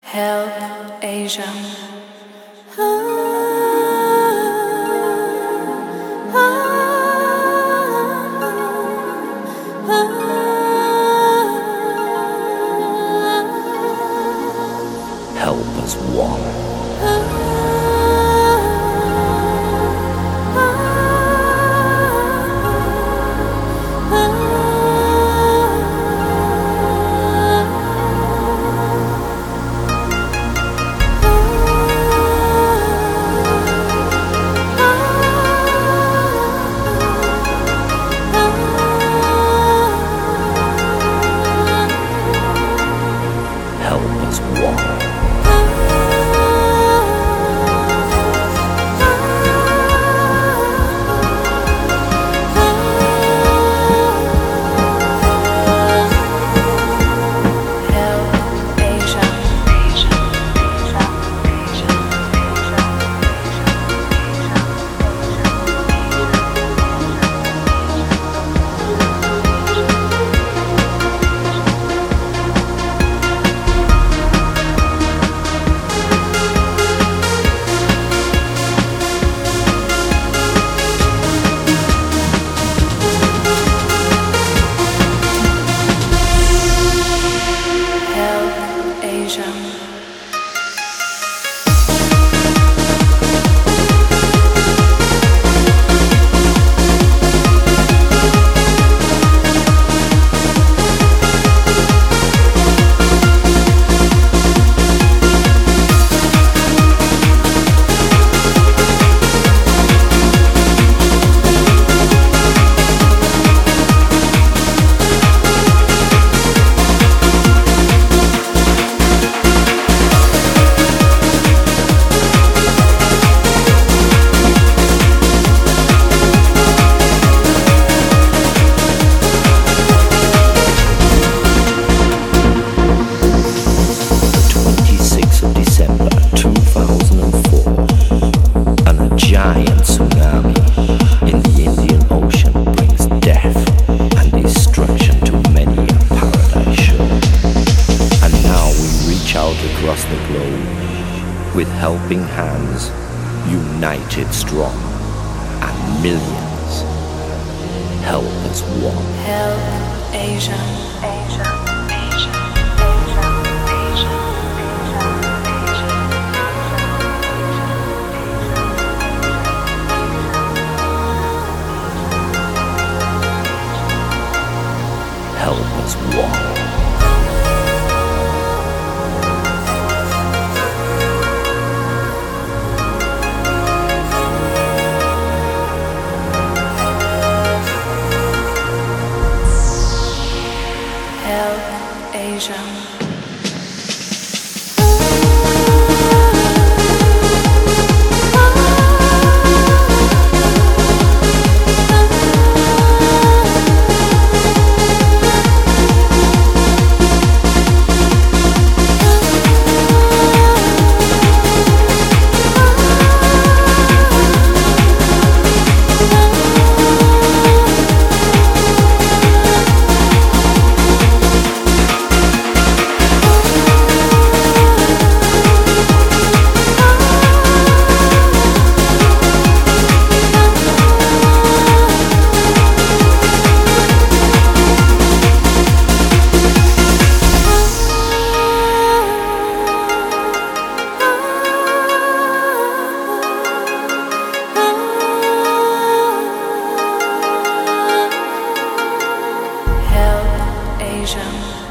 Help Asia. Help as one. Help as one. Giant tsunami in the Indian Ocean brings death and destruction to many a paradise shore. And now we reach out across the globe with helping hands, united strong, and millions. Help as one. Help Asia. Asia. Help as one. Help Asia. Help Asia.